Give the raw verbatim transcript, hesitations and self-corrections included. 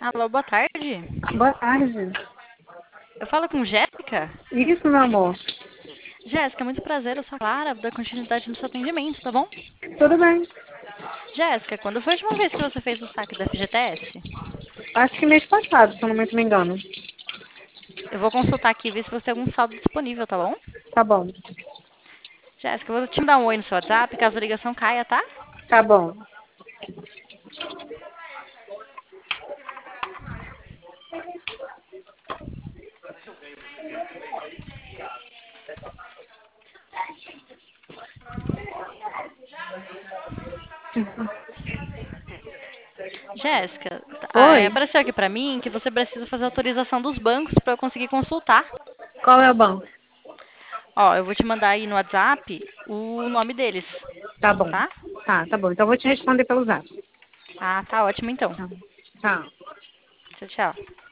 Alô, boa tarde. Boa tarde. Eu falo com Jéssica? Isso, meu amor. Jéssica, muito prazer, eu sou a Clara, da continuidade no seu atendimento, tá bom? Tudo bem. Jéssica, quando foi a última vez que você fez o saque da F G T S? Acho que mês passado, se eu não muito me engano. Eu vou consultar aqui e ver se você tem algum saldo disponível, tá bom? Tá bom. Jéssica, eu vou te mandar um oi no seu WhatsApp, caso a ligação caia, tá? Tá bom. Jéssica, ah, é, Oi? apareceu aqui pra mim que você precisa fazer autorização dos bancos pra eu conseguir consultar. Qual é o banco? Ó, eu vou te mandar aí no WhatsApp o nome deles, Tá bom. tá? Tá, tá bom. Então eu vou te responder pelo zap. Ah, tá ótimo então. Tá. Tá. Tchau, tchau.